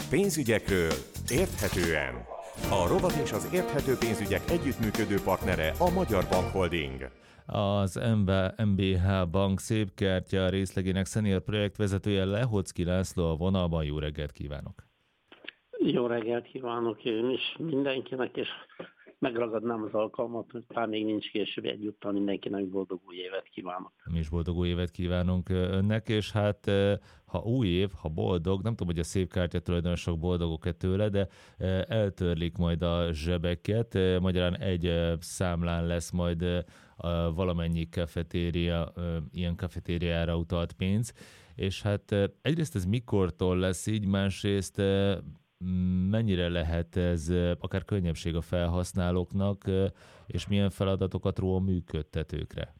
Pénzügyekről érthetően. A rovat és az érthető pénzügyek együttműködő partnere a Magyar Bank Holding. Az MBH Bank szépkártya részlegének senior projektvezetője Lehocki László a vonalban. Jó reggelt kívánok! Jó reggelt kívánok én is mindenkinek, és megragadnám az alkalmat, hogy talán még nincs később, egyúttal mindenkinek boldog új évet kívánok. Mi is boldog új évet kívánunk önnek, és hát ha új év, ha boldog, nem tudom, hogy a szépkártya tulajdonosok boldogok-e tőle, de eltörlik majd a zsebeket, magyarán egy számlán lesz majd valamennyi kafetéria, ilyen kafetériára utalt pénz, és hát egyrészt ez mikortól lesz így, másrészt mennyire lehet ez akár könnyebbség a felhasználóknak, és milyen feladatokat ró a működtetőkre?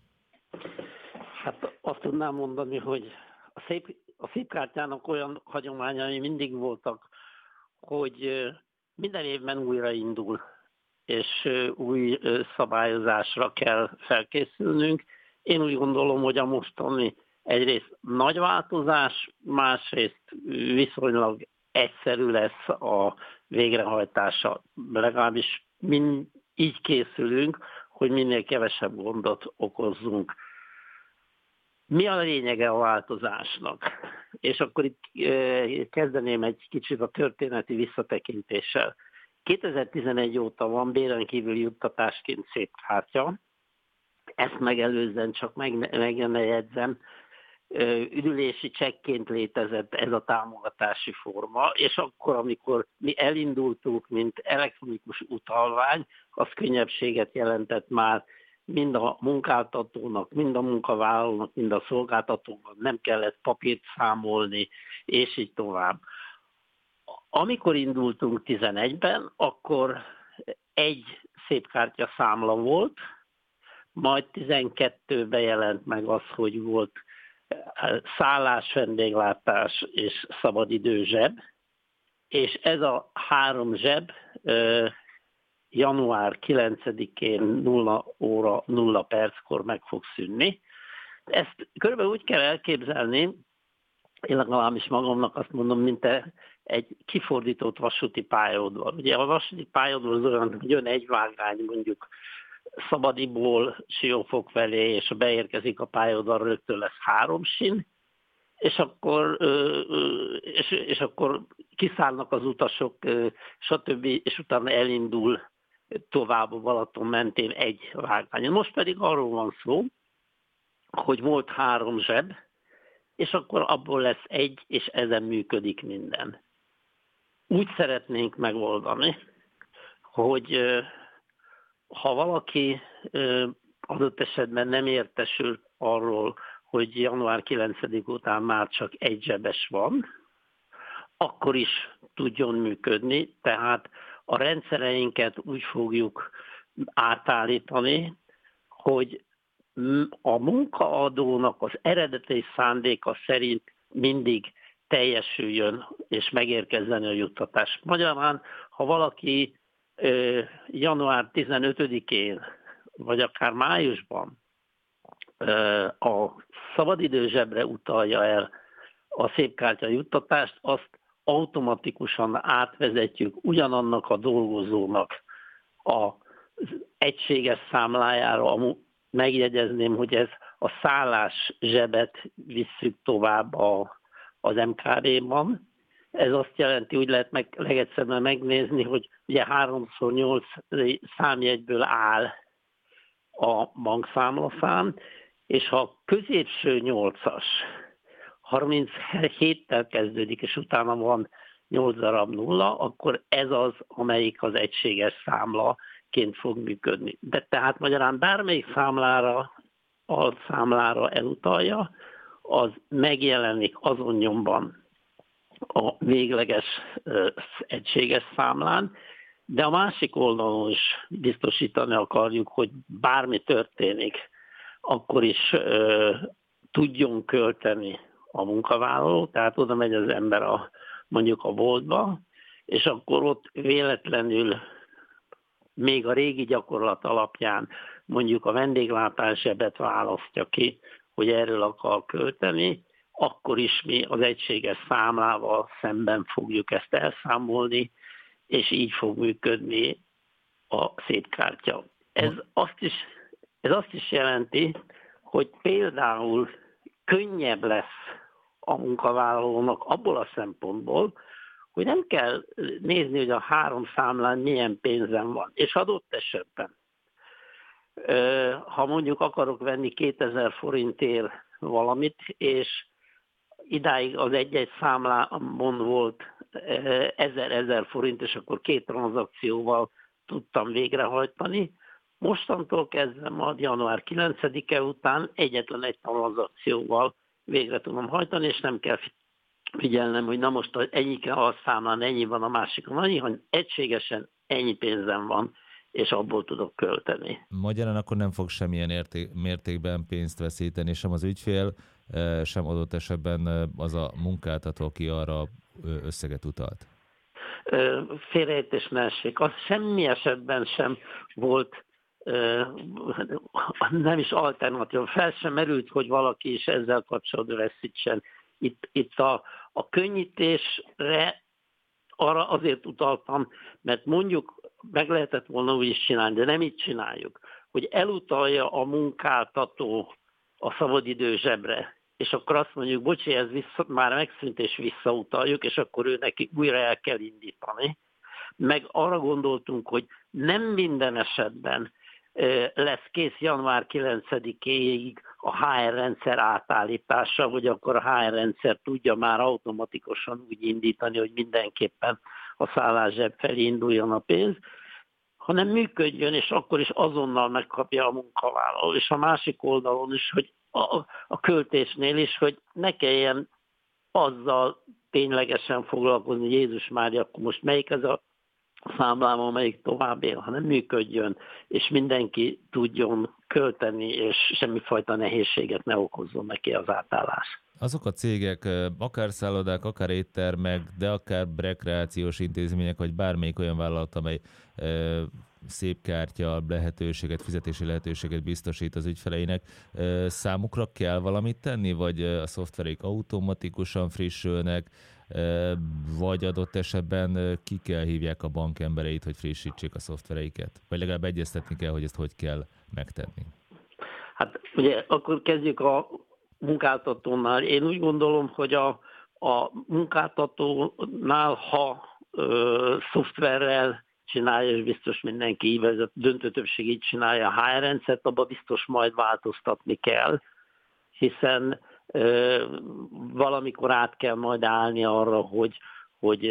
Hát azt tudnám mondani, hogy a szépkártyának olyan hagyományai mindig voltak, hogy minden évben újraindul, és új szabályozásra kell felkészülnünk. Én úgy gondolom, hogy a mostani egyrészt nagy változás, másrészt viszonylag egyszerű lesz a végrehajtása. Legalábbis így készülünk, hogy minél kevesebb gondot okozzunk. Mi a lényege a változásnak? És akkor itt kezdeném egy kicsit a történeti visszatekintéssel. 2011 óta van béren kívüli juttatásként szépkártya. Ezt megelőzően csak megjegyzem, üdülési csekként létezett ez a támogatási forma, és akkor, amikor mi elindultunk, mint elektronikus utalvány, az könnyebbséget jelentett már mind a munkáltatónak, mind a munkavállalónak, mind a szolgáltatónak, nem kellett papírt számolni, és így tovább. Amikor indultunk 11-ben, akkor egy szépkártya számla volt, majd 12-ben jelent meg az, hogy volt szállás, vendéglátás és szabadidő zseb, és ez a három zseb január 9-én 0 óra 0 perckor meg fog szűnni. Ezt körülbelül úgy kell elképzelni, én legalábbis magamnak azt mondom, mint egy kifordított vasúti pályaudvar. Ugye a vasúti pályaudvar az olyan, hogy jön egy vágány mondjuk Szabadiból Siófok felé, és ha beérkezik a pályaudvar, rögtön lesz 3 sín, és akkor kiszállnak az utasok, stb., és utána elindul tovább a Balaton mentén egy vágány. Most pedig arról van szó, hogy volt 3 zseb, és akkor abból lesz egy, és ezen működik minden. Úgy szeretnénk megoldani, hogy ha valaki adott esetben nem értesül arról, hogy január 9 után már csak egy zsebes van, akkor is tudjon működni, tehát a rendszereinket úgy fogjuk átállítani, hogy a munkaadónak az eredeti szándéka szerint mindig teljesüljön és megérkezzen a juttatás. Magyarán, ha valaki január 15-én, vagy akár májusban a szabadidő zsebre utalja el a szépkártya juttatást, azt automatikusan átvezetjük ugyanannak a dolgozónak az egységes számlájára. Megjegyezném, hogy ez a szállás zsebet visszük tovább az MKB-ban. Ez azt jelenti, úgy lehet legegyszerűen megnézni, hogy ugye 3x8 számjegyből áll a bankszámlaszám, és ha a középső 8-as 37-tel kezdődik, és utána van 8 darab nulla, akkor ez az, amelyik az egységes számlaként fog működni. De tehát magyarán bármelyik számlára, alszámlára elutalja, az megjelenik azon nyomban a végleges egységes számlán, de a másik oldalon is biztosítani akarjuk, hogy bármi történik, akkor is tudjon költeni a munkavállaló, tehát oda megy az ember mondjuk a boltba, és akkor ott véletlenül még a régi gyakorlat alapján mondjuk a vendéglátás zsebet választja ki, hogy erről akar költeni, akkor is mi az egységes számlával szemben fogjuk ezt elszámolni, és így fog működni a szétkártya. Ez azt is jelenti, hogy például könnyebb lesz a munkavállalónak abból a szempontból, hogy nem kell nézni, hogy a 3 számlán milyen pénzem van. És adott esetben, ha mondjuk akarok venni 2000 forintért valamit, és idáig az egy-egy számlámon volt 1000 forint, és akkor 2 tranzakcióval tudtam végrehajtani. Mostantól kezdve majd január 9-e után egyetlen egy tranzakcióval végre tudom hajtani, és nem kell figyelnem, hogy na most ennyi a számlán ennyi van, a másikon annyi, hanem egységesen ennyi pénzem van, és abból tudok költeni. Magyarán akkor nem fog semmilyen mértékben pénzt veszíteni, sem az ügyfél, sem adott esetben az a munkáltató, aki arra összeget utalt. Félreértés ne essék. Az semmi esetben sem volt, nem is alternatív. Fel sem merült, hogy valaki is ezzel kapcsolatban veszítsen. Itt a könnyítésre arra azért utaltam, mert mondjuk meg lehetett volna úgy is csinálni, de nem így csináljuk, hogy elutalja a munkáltató a szabadidő zsebre, és akkor azt mondjuk, bocsi, ez már megszűnt, és visszautaljuk, és akkor ő neki újra el kell indítani. Meg arra gondoltunk, hogy nem minden esetben lesz kész január 9-éig a HR rendszer átállítása, hogy akkor a HR rendszer tudja már automatikusan úgy indítani, hogy mindenképpen a szállászseb felé induljon a pénz, hanem működjön, és akkor is azonnal megkapja a munkavállaló. És a másik oldalon is, hogy a költésnél is, hogy ne kelljen azzal ténylegesen foglalkozni, hogy Jézus Mária, akkor most melyik ez a számlámon, melyik tovább él, hanem működjön, és mindenki tudjon költeni, és semmifajta nehézséget ne okozzon neki az átállás. Azok a cégek, akár szállodák, akár éttermek, de akár rekreációs intézmények, vagy bármelyik olyan vállalat, amely szép kártya lehetőséget, fizetési lehetőséget biztosít az ügyfeleinek, számukra kell valamit tenni, vagy a szoftvereik automatikusan frissülnek, vagy adott esetben ki kell hívják a bank embereit, hogy frissítsék a szoftvereiket? Vagy legalább egyeztetni kell, hogy ezt hogy kell megtenni? Hát ugye akkor kezdjük a munkáltatónál. Én úgy gondolom, hogy a munkáltatónál, ha szoftverrel csinálja, és biztos mindenki így, ez a döntő többség így csinálja a HR rendszert, abban biztos majd változtatni kell, hiszen valamikor át kell majd állni arra, hogy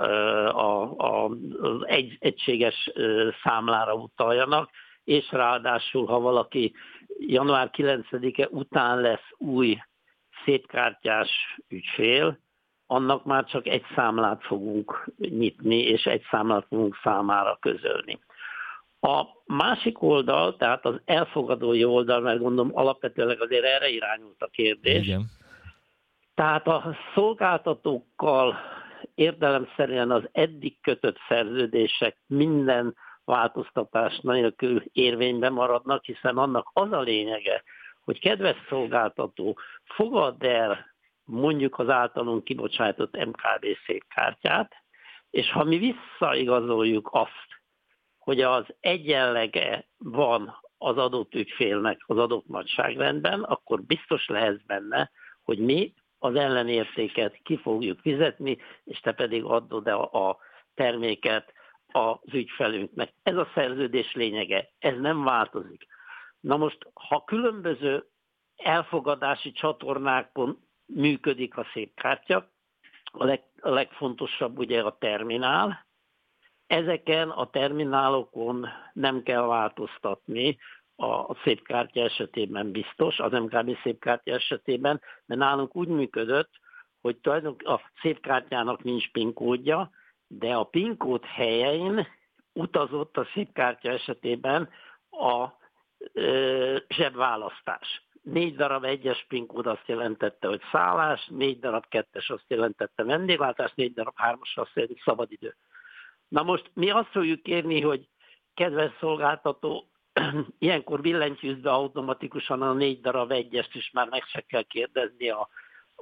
az egységes számlára utaljanak, és ráadásul, ha valaki január 9-e után lesz új szépkártyás ügyfél, annak már csak egy számlát fogunk nyitni, és egy számlát fogunk számára közölni. A másik oldal, tehát az elfogadói oldal, mert gondolom alapvetően azért erre irányult a kérdés. Igen. Tehát a szolgáltatókkal értelemszerűen az eddig kötött szerződések minden változtatás nélkül érvényben maradnak, hiszen annak az a lényege, hogy kedves szolgáltató, fogadd el mondjuk az általunk kibocsátott MKB székkártyát, és ha mi visszaigazoljuk azt, hogy az egyenlege van az adott ügyfélnek az adott nagyságrendben, akkor biztos lehetsz benne, hogy mi az ellenértéket ki fogjuk fizetni, és te pedig adod a terméket az ügyfelünknek. Ez a szerződés lényege, ez nem változik. Na most, ha különböző elfogadási csatornákon működik a szépkártya, a legfontosabb ugye a terminál, ezeken a terminálokon nem kell változtatni, a szépkártya esetében biztos, az MKB szépkártya esetében, mert nálunk úgy működött, hogy tulajdonképpen a szépkártyának nincs PIN kódja, de a PIN kód helyén utazott a szépkártya esetében a zsebválasztás. 4 darab 1-es PIN kód azt jelentette, hogy szállás, 4 darab 2-es azt jelentette vendéglátás, 4 darab 3-as azt jelentette szabadidő. Na most mi azt fogjuk kérni, hogy kedves szolgáltató, ilyenkor billentyűzd be automatikusan a 4 darab 1-est is, már meg se kell kérdezni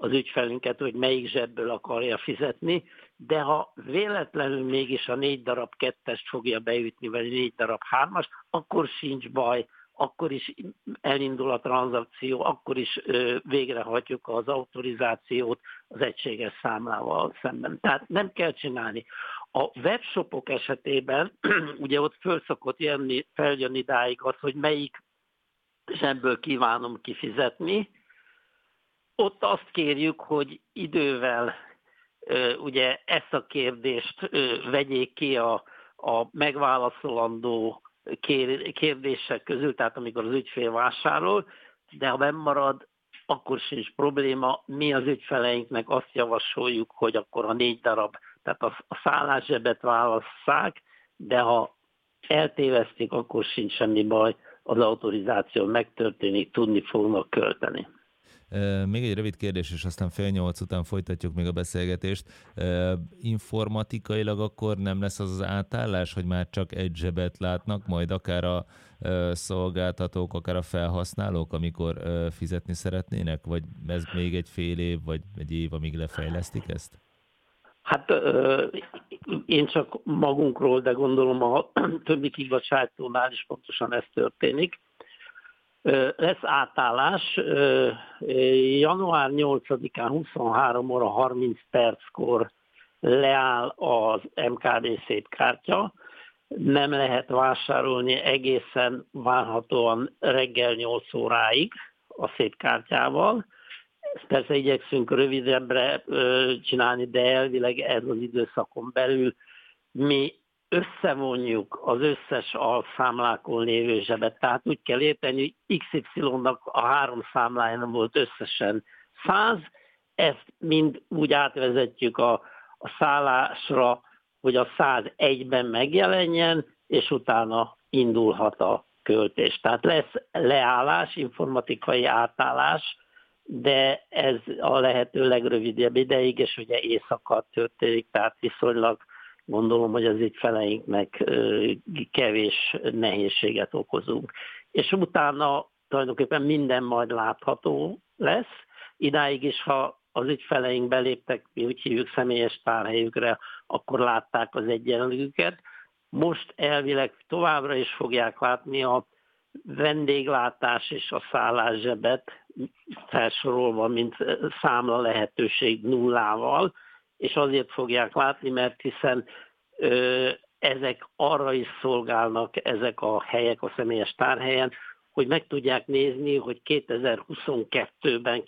az ügyfelünket, hogy melyik zsebből akarja fizetni, de ha véletlenül mégis a 4 darab 2-est fogja beütni, vagy 4 darab 3-as, akkor sincs baj, akkor is elindul a tranzakció, akkor is végrehajtjuk az autorizációt az egységes számlával szemben. Tehát nem kell csinálni. A webshopok esetében ugye ott föl szokott feljönni idáig az, hogy melyik zsebből kívánom kifizetni. Ott azt kérjük, hogy idővel ugye ezt a kérdést vegyék ki a megválaszolandó kérdések közül, tehát amikor az ügyfél vásárol, de ha nem marad, akkor sincs probléma. Mi az ügyfeleinknek azt javasoljuk, hogy akkor a 4 darab, tehát a szállászsebet válasszák, de ha eltévesztik, akkor sincs semmi baj, az autorizáció megtörténik, tudni fognak költeni. Még egy rövid kérdés, és aztán 7:30 után folytatjuk még a beszélgetést. Informatikailag akkor nem lesz az átállás, hogy már csak egy zsebet látnak, majd akár a szolgáltatók, akár a felhasználók, amikor fizetni szeretnének? Vagy ez még egy fél év, vagy egy év, amíg lefejlesztik ezt? Hát én csak magunkról, de gondolom a többi kibocsáttónál is pontosan ez történik. Lesz átállás, január 8-án 23 óra 30 perckor leáll az MKB szépkártya, nem lehet vásárolni egészen várhatóan reggel 8 óráig a szépkártyával. Ezt persze igyekszünk rövidebbre csinálni, de elvileg ez az időszakon belül mi összevonjuk az összes alszámlákon lévő zsebet. Tehát úgy kell érteni, hogy XY-nak a 3 számláján volt összesen 100, ezt mind úgy átvezetjük a szállásra, hogy a 101-ben megjelenjen, és utána indulhat a költés. Tehát lesz leállás, informatikai átállás, de ez a lehető legrövidebb ideig, és ugye éjszaka történik, tehát viszonylag gondolom, hogy az ügyfeleinknek kevés nehézséget okozunk. És utána tulajdonképpen minden majd látható lesz. Idáig is, ha az ügyfeleink beléptek, mi úgy hívjuk személyes tárhelyükre, akkor látták az egyenlőket. Most elvileg továbbra is fogják látni a vendéglátás és a szállászsebet felsorolva, mint számla lehetőség nullával, és azért fogják látni, mert hiszen ezek arra is szolgálnak, ezek a helyek a személyes tárhelyen, hogy meg tudják nézni, hogy 2022-ben,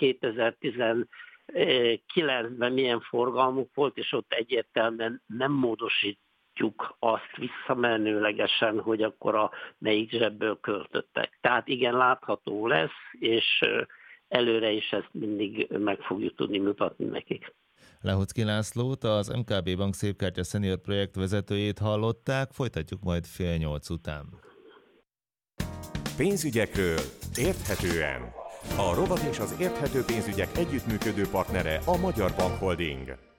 2019-ben milyen forgalmuk volt, és ott egyértelműen nem módosítjuk azt visszamenőlegesen, hogy akkor a melyik zsebből költöttek. Tehát igen, látható lesz, és előre is ezt mindig meg fogjuk tudni mutatni nekik. Lehocki Lászlót, az MKB Bank Szépkártya Senior projekt vezetőjét hallották, folytatjuk majd 7:30 után. Pénzügyekről érthetően. A rovat és az érthető pénzügyek együttműködő partnere a Magyar Bank Holding.